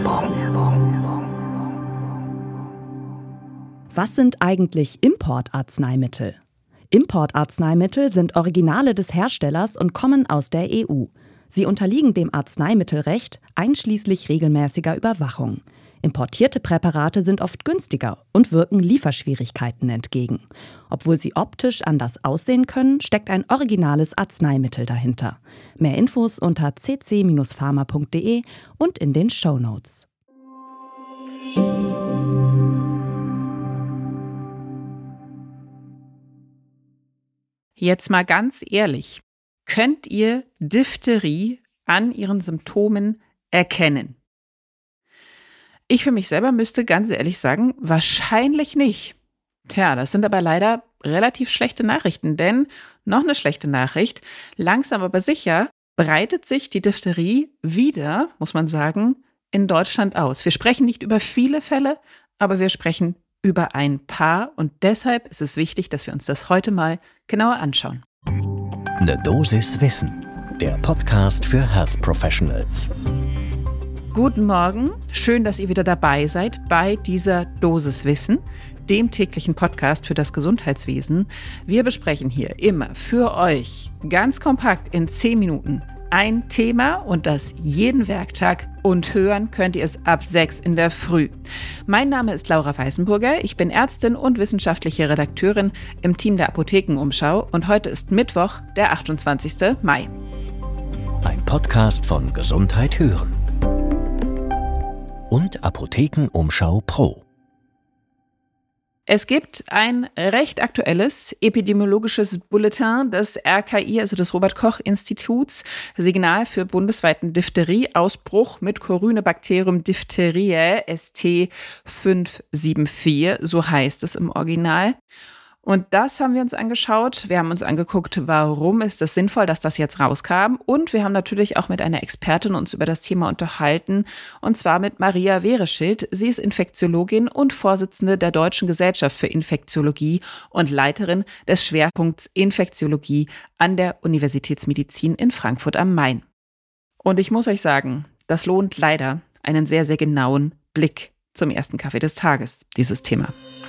Was sind eigentlich Importarzneimittel? Importarzneimittel sind Originale des Herstellers und kommen aus der EU. Sie unterliegen dem Arzneimittelrecht, einschließlich regelmäßiger Überwachung. Importierte Präparate sind oft günstiger und wirken Lieferschwierigkeiten entgegen. Obwohl sie optisch anders aussehen können, steckt ein originales Arzneimittel dahinter. Mehr Infos unter cc-pharma.de und in den Shownotes. Jetzt mal ganz ehrlich, könnt ihr Diphtherie an ihren Symptomen erkennen? Ich für mich selber müsste ganz ehrlich sagen, wahrscheinlich nicht. Tja, das sind aber leider relativ schlechte Nachrichten, denn noch eine schlechte Nachricht, langsam aber sicher breitet sich die Diphtherie wieder, muss man sagen, in Deutschland aus. Wir sprechen nicht über viele Fälle, aber wir sprechen über ein paar und deshalb ist es wichtig, dass wir uns das heute mal genauer anschauen. Eine Dosis Wissen, der Podcast für Health Professionals. Guten Morgen, schön, dass ihr wieder dabei seid bei dieser Dosis Wissen, dem täglichen Podcast für das Gesundheitswesen. Wir besprechen hier immer für euch ganz kompakt in 10 Minuten ein Thema und das jeden Werktag und hören könnt ihr es ab 6 in der Früh. Mein Name ist Laura Weißenburger, ich bin Ärztin und wissenschaftliche Redakteurin im Team der Apothekenumschau und heute ist Mittwoch, der 28. Mai. Ein Podcast von Gesundheit hören und Apothekenumschau Pro. Es gibt ein recht aktuelles epidemiologisches Bulletin des RKI, also des Robert-Koch-Instituts, Signal für bundesweiten Diphtherie-Ausbruch mit Corynebacterium diphtheriae ST574, so heißt es im Original. Und das haben wir uns angeschaut. Wir haben uns angeguckt, warum ist es sinnvoll, dass das jetzt rauskam. Und wir haben natürlich auch mit einer Expertin uns über das Thema unterhalten. Und zwar mit Maria Wehreschild. Sie ist Infektiologin und Vorsitzende der Deutschen Gesellschaft für Infektiologie und Leiterin des Schwerpunkts Infektiologie an der Universitätsmedizin in Frankfurt am Main. Und ich muss euch sagen, das lohnt leider einen sehr, sehr genauen Blick zum ersten Kaffee des Tages, dieses Thema.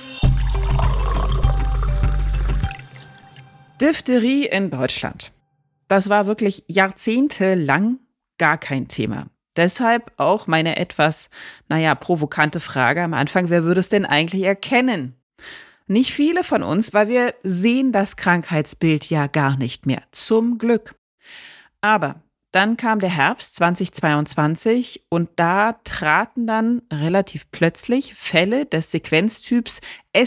Diphtherie in Deutschland. Das war wirklich jahrzehntelang gar kein Thema. Deshalb auch meine etwas, provokante Frage am Anfang, wer würde es denn eigentlich erkennen? Nicht viele von uns, weil wir sehen das Krankheitsbild ja gar nicht mehr. Zum Glück. Aber dann kam der Herbst 2022 und da traten dann relativ plötzlich Fälle des Sequenztyps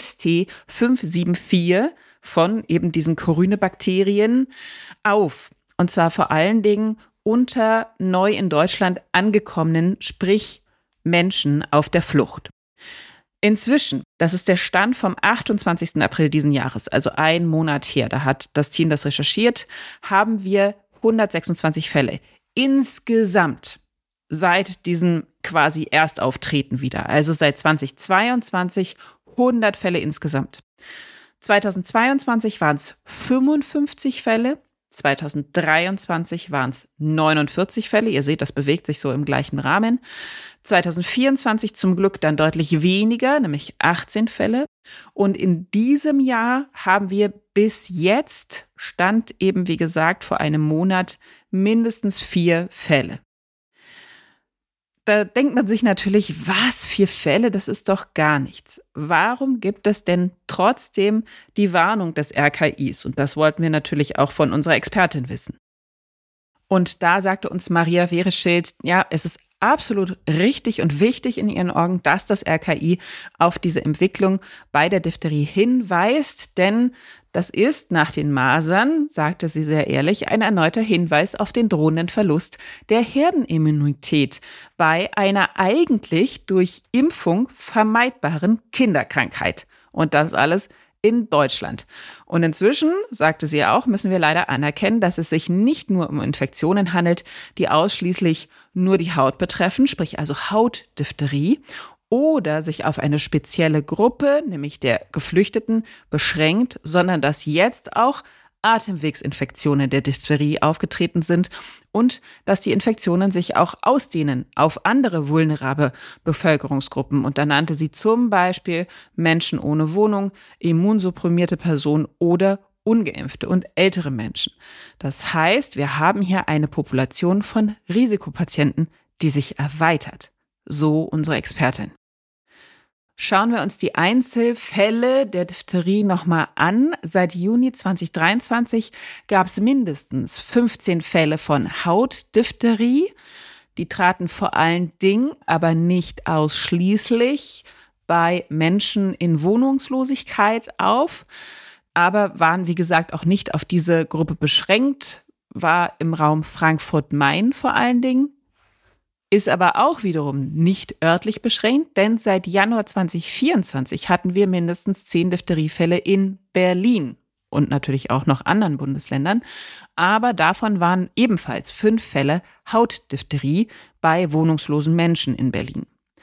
ST574 von eben diesen Corynebakterien auf. Und zwar vor allen Dingen unter neu in Deutschland angekommenen, sprich Menschen auf der Flucht. Inzwischen, das ist der Stand vom 28. April diesen Jahres, also ein Monat her, da hat das Team das recherchiert, haben wir 126 Fälle. Insgesamt seit diesem quasi Erstauftreten wieder, also seit 2022 100 Fälle insgesamt. 2022 waren es 55 Fälle, 2023 waren es 49 Fälle. Ihr seht, das bewegt sich so im gleichen Rahmen. 2024 zum Glück dann deutlich weniger, nämlich 18 Fälle. Und in diesem Jahr haben wir bis jetzt, Stand eben wie gesagt vor einem Monat, mindestens 4 Fälle. Da denkt man sich natürlich, was, 4 Fälle, das ist doch gar nichts. Warum gibt es denn trotzdem die Warnung des RKIs? Und das wollten wir natürlich auch von unserer Expertin wissen. Und da sagte uns Maria Wehreschild, ja, es ist absolut richtig und wichtig in ihren Augen, dass das RKI auf diese Entwicklung bei der Diphtherie hinweist, denn das ist nach den Masern, sagte sie sehr ehrlich, ein erneuter Hinweis auf den drohenden Verlust der Herdenimmunität bei einer eigentlich durch Impfung vermeidbaren Kinderkrankheit. Und das alles in Deutschland. Und inzwischen, sagte sie auch, müssen wir leider anerkennen, dass es sich nicht nur um Infektionen handelt, die ausschließlich nur die Haut betreffen, sprich also Hautdiphtherie, oder sich auf eine spezielle Gruppe, nämlich der Geflüchteten, beschränkt, sondern dass jetzt auch Atemwegsinfektionen der Diphtherie aufgetreten sind und dass die Infektionen sich auch ausdehnen auf andere vulnerable Bevölkerungsgruppen. Und da nannte sie zum Beispiel Menschen ohne Wohnung, immunsupprimierte Personen oder ungeimpfte und ältere Menschen. Das heißt, wir haben hier eine Population von Risikopatienten, die sich erweitert. So unsere Expertin. Schauen wir uns die Einzelfälle der Diphtherie nochmal an. Seit Juni 2023 gab es mindestens 15 Fälle von Hautdiphtherie. Die traten vor allen Dingen, aber nicht ausschließlich, bei Menschen in Wohnungslosigkeit auf, aber waren, wie gesagt, auch nicht auf diese Gruppe beschränkt, war im Raum Frankfurt-Main vor allen Dingen. Ist aber auch wiederum nicht örtlich beschränkt, denn seit Januar 2024 hatten wir mindestens 10 Diphtheriefälle in Berlin und natürlich auch noch anderen Bundesländern. Aber davon waren ebenfalls 5 Fälle Hautdiphtherie bei wohnungslosen Menschen in Berlin.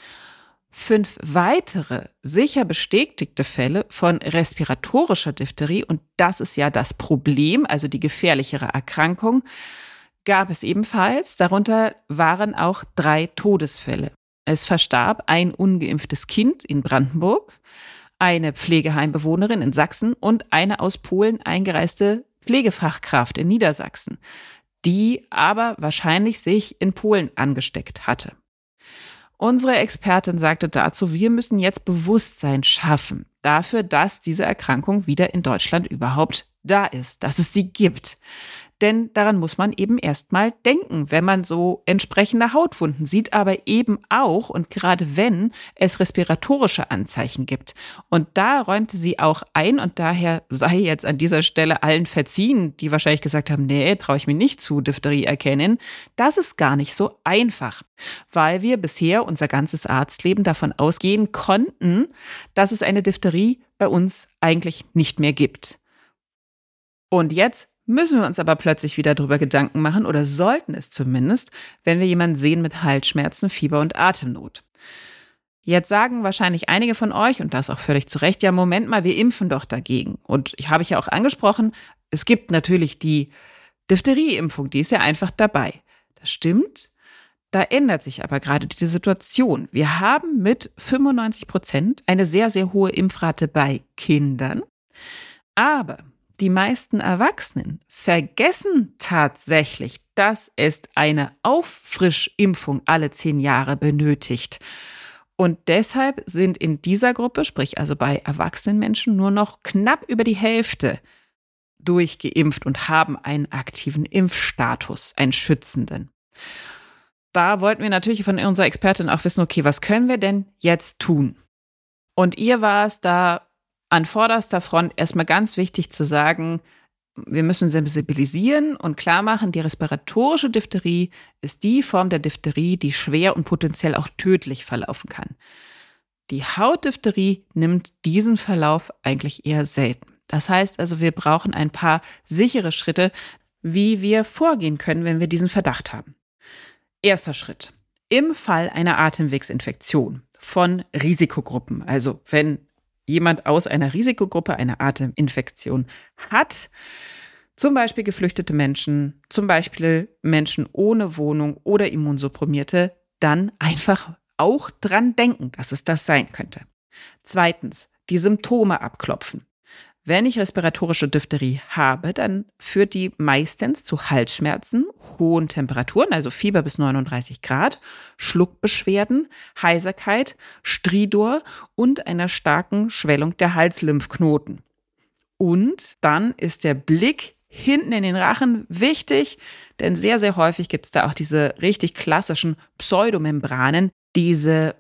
5 weitere sicher bestätigte Fälle von respiratorischer Diphtherie, und das ist ja das Problem, also die gefährlichere Erkrankung, gab es ebenfalls. Darunter waren auch 3 Todesfälle. Es verstarb ein ungeimpftes Kind in Brandenburg, eine Pflegeheimbewohnerin in Sachsen und eine aus Polen eingereiste Pflegefachkraft in Niedersachsen, die aber wahrscheinlich sich in Polen angesteckt hatte. Unsere Expertin sagte dazu, wir müssen jetzt Bewusstsein schaffen dafür, dass diese Erkrankung wieder in Deutschland überhaupt da ist, dass es sie gibt. Denn daran muss man eben erstmal denken, wenn man so entsprechende Hautwunden sieht, aber eben auch und gerade wenn es respiratorische Anzeichen gibt. Und da räumte sie auch ein, und daher sei jetzt an dieser Stelle allen verziehen, die wahrscheinlich gesagt haben, nee, traue ich mir nicht zu, Diphtherie erkennen. Das ist gar nicht so einfach, weil wir bisher unser ganzes Arztleben davon ausgehen konnten, dass es eine Diphtherie bei uns eigentlich nicht mehr gibt. Und jetzt müssen wir uns aber plötzlich wieder darüber Gedanken machen oder sollten es zumindest, wenn wir jemanden sehen mit Halsschmerzen, Fieber und Atemnot. Jetzt sagen wahrscheinlich einige von euch, und das auch völlig zu Recht, ja, Moment mal, wir impfen doch dagegen. Und ich habe ja auch angesprochen, es gibt natürlich die Diphtherieimpfung, die ist ja einfach dabei. Das stimmt, da ändert sich aber gerade die Situation. Wir haben mit 95% eine sehr, sehr hohe Impfrate bei Kindern, aber die meisten Erwachsenen vergessen tatsächlich, dass es eine Auffrischimpfung alle 10 Jahre benötigt. Und deshalb sind in dieser Gruppe, sprich also bei erwachsenen Menschen, nur noch knapp über die Hälfte durchgeimpft und haben einen aktiven Impfstatus, einen schützenden. Da wollten wir natürlich von unserer Expertin auch wissen, okay, was können wir denn jetzt tun? Und ihr war es da an vorderster Front erstmal ganz wichtig zu sagen, wir müssen sensibilisieren und klar machen, die respiratorische Diphtherie ist die Form der Diphtherie, die schwer und potenziell auch tödlich verlaufen kann. Die Hautdiphtherie nimmt diesen Verlauf eigentlich eher selten. Das heißt also, wir brauchen ein paar sichere Schritte, wie wir vorgehen können, wenn wir diesen Verdacht haben. Erster Schritt. Im Fall einer Atemwegsinfektion von Risikogruppen, also wenn jemand aus einer Risikogruppe eine Ateminfektion hat, zum Beispiel geflüchtete Menschen, zum Beispiel Menschen ohne Wohnung oder Immunsupprimierte, dann einfach auch dran denken, dass es das sein könnte. Zweitens, die Symptome abklopfen. Wenn ich respiratorische Diphtherie habe, dann führt die meistens zu Halsschmerzen, hohen Temperaturen, also Fieber bis 39 Grad, Schluckbeschwerden, Heiserkeit, Stridor und einer starken Schwellung der Halslymphknoten. Und dann ist der Blick hinten in den Rachen wichtig, denn sehr, sehr häufig gibt es da auch diese richtig klassischen Pseudomembranen, diese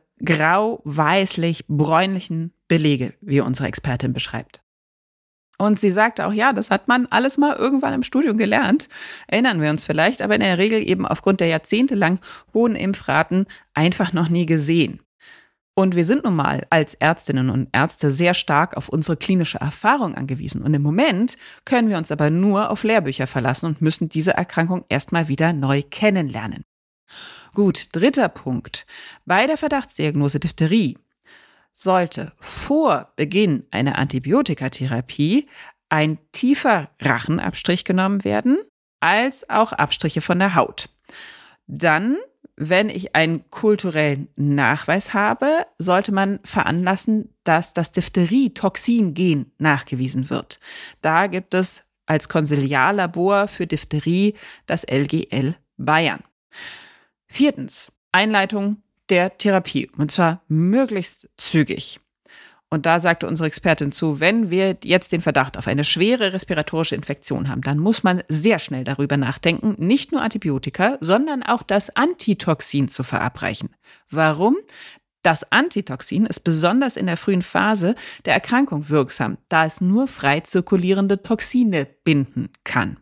grau-weißlich-bräunlichen Belege, wie unsere Expertin beschreibt. Und sie sagte auch, ja, das hat man alles mal irgendwann im Studium gelernt, erinnern wir uns vielleicht, aber in der Regel eben aufgrund der jahrzehntelang hohen Impfraten einfach noch nie gesehen. Und wir sind nun mal als Ärztinnen und Ärzte sehr stark auf unsere klinische Erfahrung angewiesen. Und im Moment können wir uns aber nur auf Lehrbücher verlassen und müssen diese Erkrankung erstmal wieder neu kennenlernen. Gut, dritter Punkt. Bei der Verdachtsdiagnose Diphtherie sollte vor Beginn einer Antibiotikatherapie ein tiefer Rachenabstrich genommen werden, als auch Abstriche von der Haut. Dann, wenn ich einen kulturellen Nachweis habe, sollte man veranlassen, dass das Diphtherie-Toxin-Gen nachgewiesen wird. Da gibt es als Konsiliarlabor für Diphtherie das LGL Bayern. 4. Einleitung der Therapie, und zwar möglichst zügig. Und da sagte unsere Expertin zu, wenn wir jetzt den Verdacht auf eine schwere respiratorische Infektion haben, dann muss man sehr schnell darüber nachdenken, nicht nur Antibiotika, sondern auch das Antitoxin zu verabreichen. Warum? Das Antitoxin ist besonders in der frühen Phase der Erkrankung wirksam, da es nur frei zirkulierende Toxine binden kann.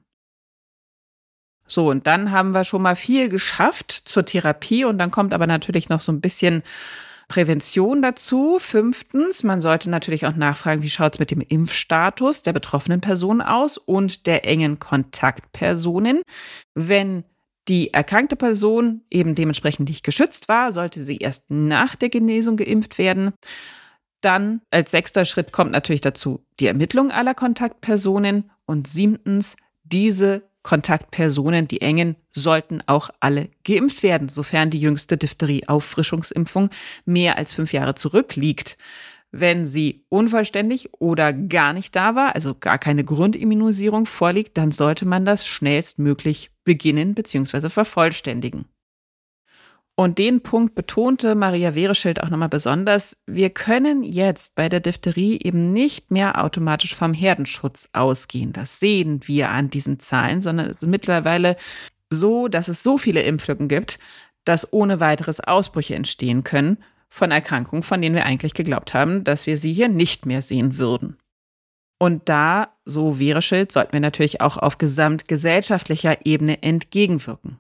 So, und dann haben wir schon mal viel geschafft zur Therapie und dann kommt aber natürlich noch so ein bisschen Prävention dazu. 5. Man sollte natürlich auch nachfragen, wie schaut es mit dem Impfstatus der betroffenen Person aus und der engen Kontaktpersonen. Wenn die erkrankte Person eben dementsprechend nicht geschützt war, sollte sie erst nach der Genesung geimpft werden. Dann als 6. Schritt kommt natürlich dazu die Ermittlung aller Kontaktpersonen. Und 7. diese Kontaktpersonen, die engen, sollten auch alle geimpft werden, sofern die jüngste Diphtherie-Auffrischungsimpfung mehr als 5 Jahre zurückliegt. Wenn sie unvollständig oder gar nicht da war, also gar keine Grundimmunisierung vorliegt, dann sollte man das schnellstmöglich beginnen bzw. vervollständigen. Und den Punkt betonte Maria Wehreschild auch nochmal besonders. Wir können jetzt bei der Diphtherie eben nicht mehr automatisch vom Herdenschutz ausgehen. Das sehen wir an diesen Zahlen, sondern es ist mittlerweile so, dass es so viele Impflücken gibt, dass ohne weiteres Ausbrüche entstehen können von Erkrankungen, von denen wir eigentlich geglaubt haben, dass wir sie hier nicht mehr sehen würden. Und da, so Wehreschild, sollten wir natürlich auch auf gesamtgesellschaftlicher Ebene entgegenwirken.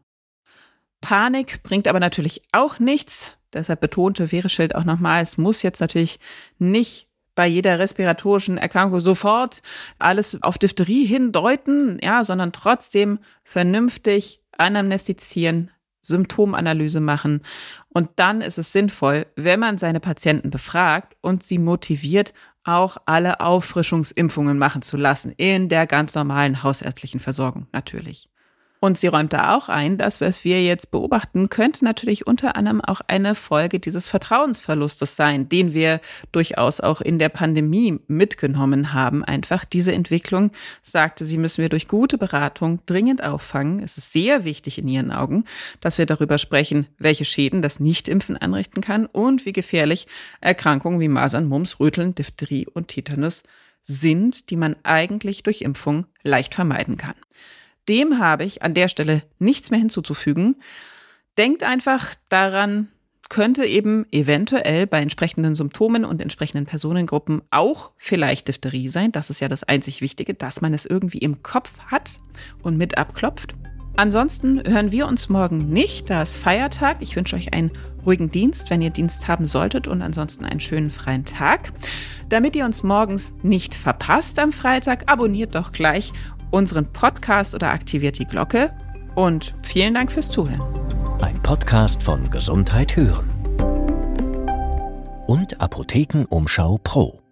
Panik bringt aber natürlich auch nichts. Deshalb betonte Wehreschild auch nochmal, es muss jetzt natürlich nicht bei jeder respiratorischen Erkrankung sofort alles auf Diphtherie hindeuten, sondern trotzdem vernünftig anamnestizieren, Symptomanalyse machen. Und dann ist es sinnvoll, wenn man seine Patienten befragt und sie motiviert, auch alle Auffrischungsimpfungen machen zu lassen, in der ganz normalen hausärztlichen Versorgung natürlich. Und sie räumt da auch ein, dass was wir jetzt beobachten, könnte natürlich unter anderem auch eine Folge dieses Vertrauensverlustes sein, den wir durchaus auch in der Pandemie mitgenommen haben. Einfach diese Entwicklung, sagte sie, müssen wir durch gute Beratung dringend auffangen. Es ist sehr wichtig in ihren Augen, dass wir darüber sprechen, welche Schäden das Nichtimpfen anrichten kann und wie gefährlich Erkrankungen wie Masern, Mumps, Röteln, Diphtherie und Tetanus sind, die man eigentlich durch Impfung leicht vermeiden kann. Dem habe ich an der Stelle nichts mehr hinzuzufügen. Denkt einfach daran, könnte eben eventuell bei entsprechenden Symptomen und entsprechenden Personengruppen auch vielleicht Diphtherie sein. Das ist ja das einzig Wichtige, dass man es irgendwie im Kopf hat und mit abklopft. Ansonsten hören wir uns morgen nicht, da ist Feiertag. Ich wünsche euch einen ruhigen Dienst, wenn ihr Dienst haben solltet, und ansonsten einen schönen freien Tag. Damit ihr uns morgens nicht verpasst am Freitag, abonniert doch gleich unseren Podcast oder aktiviert die Glocke. Und vielen Dank fürs Zuhören. Ein Podcast von Gesundheit hören und Apothekenumschau Pro.